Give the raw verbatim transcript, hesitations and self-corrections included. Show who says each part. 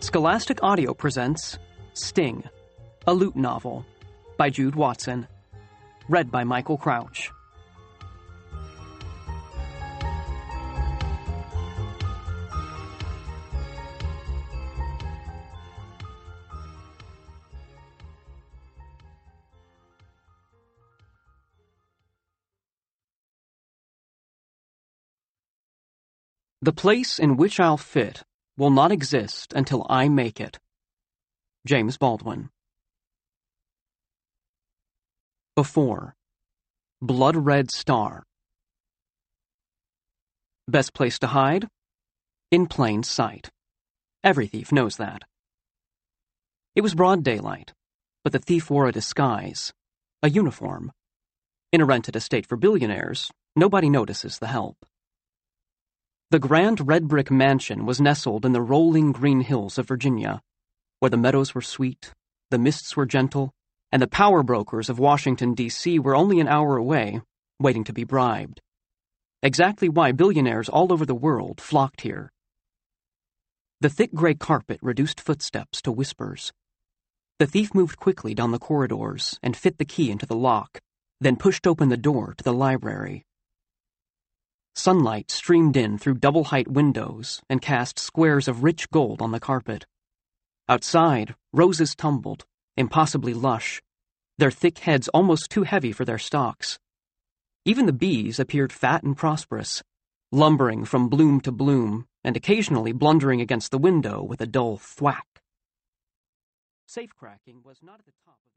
Speaker 1: Scholastic Audio presents Sting, a loot novel by Jude Watson, read by Michael Crouch. The place in which I'll fit will not exist until I make it. James Baldwin. Before. Blood Red Star. Best place to hide? In plain sight. Every thief knows that. It was broad daylight, but the thief wore a disguise, a uniform. In a rented estate for billionaires, nobody notices the help. The grand red brick mansion was nestled in the rolling green hills of Virginia, where the meadows were sweet, the mists were gentle, and the power brokers of Washington, D C were only an hour away, waiting to be bribed. Exactly why billionaires all over the world flocked here. The thick gray carpet reduced footsteps to whispers. The thief moved quickly down the corridors and fit the key into the lock, then pushed open the door to the library. Sunlight streamed in through double-height windows and cast squares of rich gold on the carpet. Outside, roses tumbled, impossibly lush, their thick heads almost too heavy for their stalks. Even the bees appeared fat and prosperous, lumbering from bloom to bloom and occasionally blundering against the window with a dull thwack. Safe-cracking was not at the top of